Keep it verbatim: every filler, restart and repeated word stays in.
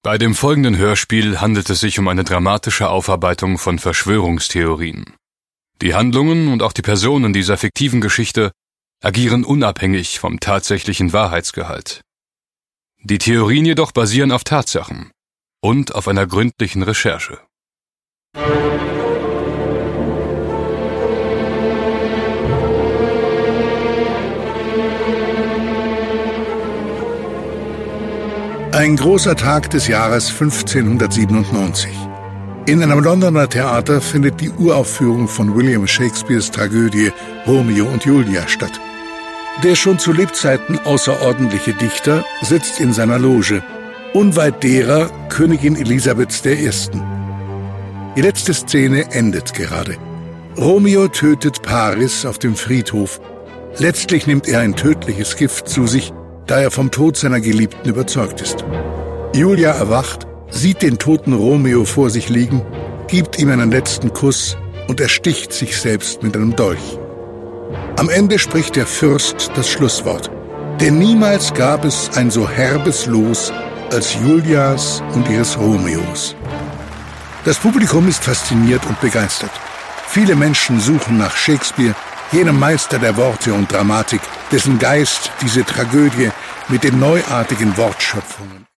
Bei dem folgenden Hörspiel handelt es sich um eine dramatische Aufarbeitung von Verschwörungstheorien. Die Handlungen und auch die Personen dieser fiktiven Geschichte agieren unabhängig vom tatsächlichen Wahrheitsgehalt. Die Theorien jedoch basieren auf Tatsachen und auf einer gründlichen Recherche. Ein großer Tag des Jahres fünfzehnhundertsiebenundneunzig. In einem Londoner Theater findet die Uraufführung von William Shakespeares Tragödie Romeo und Julia statt. Der schon zu Lebzeiten außerordentliche Dichter sitzt in seiner Loge, unweit derer Königin Elisabeth der Erste. Die letzte Szene endet gerade. Romeo tötet Paris auf dem Friedhof. Letztlich nimmt er ein tödliches Gift zu sich, da er vom Tod seiner Geliebten überzeugt ist. Julia erwacht, sieht den toten Romeo vor sich liegen, gibt ihm einen letzten Kuss und ersticht sich selbst mit einem Dolch. Am Ende spricht der Fürst das Schlusswort. Denn niemals gab es ein so herbes Los als Julias und ihres Romeos. Das Publikum ist fasziniert und begeistert. Viele Menschen suchen nach Shakespeare, jenem Meister der Worte und Dramatik, dessen Geist diese Tragödie mit den neuartigen Wortschöpfungen